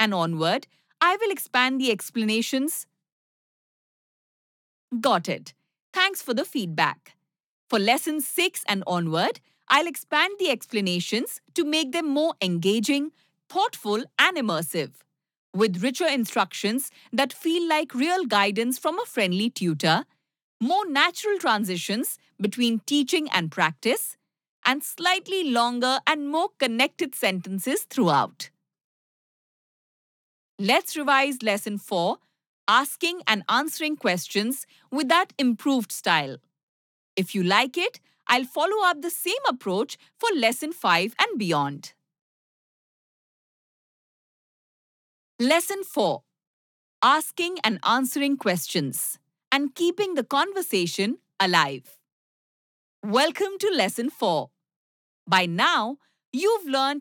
and onward, I will expand the explanations. Got it. Thanks for the feedback. For lesson 6 and onward, I'll expand the explanations to make them more engaging, thoughtful, and immersive, with richer instructions that feel like real guidance from a friendly tutor, more natural transitions between teaching and practice, and slightly longer and more connected sentences throughout. Let's revise lesson 4, asking and answering questions with that improved style. If you like it, I'll follow up the same approach for lesson 5 and beyond. Lesson 4, asking and answering questions and keeping the conversation alive. Welcome to lesson 4. By now, you've learned